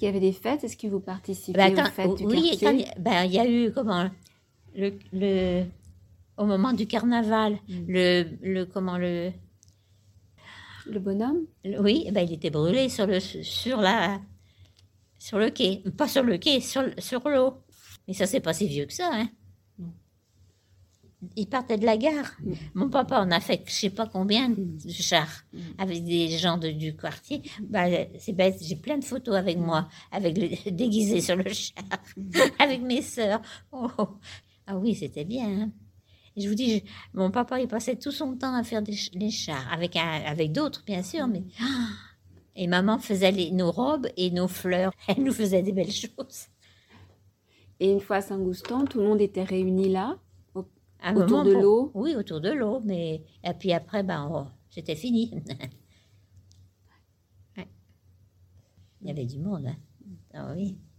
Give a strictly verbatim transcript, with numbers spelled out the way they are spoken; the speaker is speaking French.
qu'il y avait des fêtes? Est-ce que vous participez Ben, aux quand- fêtes du oui, quartier? quand- ben, il y a eu comment le, le au moment du carnaval, Mm. le, le comment le, Le bonhomme? le- oui, ben, il était brûlé sur le sur la sur le quai, pas sur le quai, sur, le- sur l'eau. Mais ça c'est pas si vieux que ça, hein. Mm. Il partait de la gare. Mm. Mon papa en a fait je sais pas combien de chars Mm. avec des gens de- du quartier. Ben, c'est bête, j'ai plein de photos avec moi, avec le déguisé sur le char, avec mes sœurs. Oh, oh. Ah oui, c'était bien, hein. Et je vous dis, je- mon papa, il passait tout son temps à faire des ch- les chars, avec, un- avec d'autres, bien sûr, mais... ah. Et maman faisait les- nos robes et nos fleurs. Elle nous faisait des belles choses. Et une fois à Saint-Goustan, tout le monde était réuni là, au- À un autour moment, de pour- l'eau. Oui, autour de l'eau, mais... Et puis après, ben, oh, c'était fini. Ouais. Il y avait du monde, hein. Ah oui.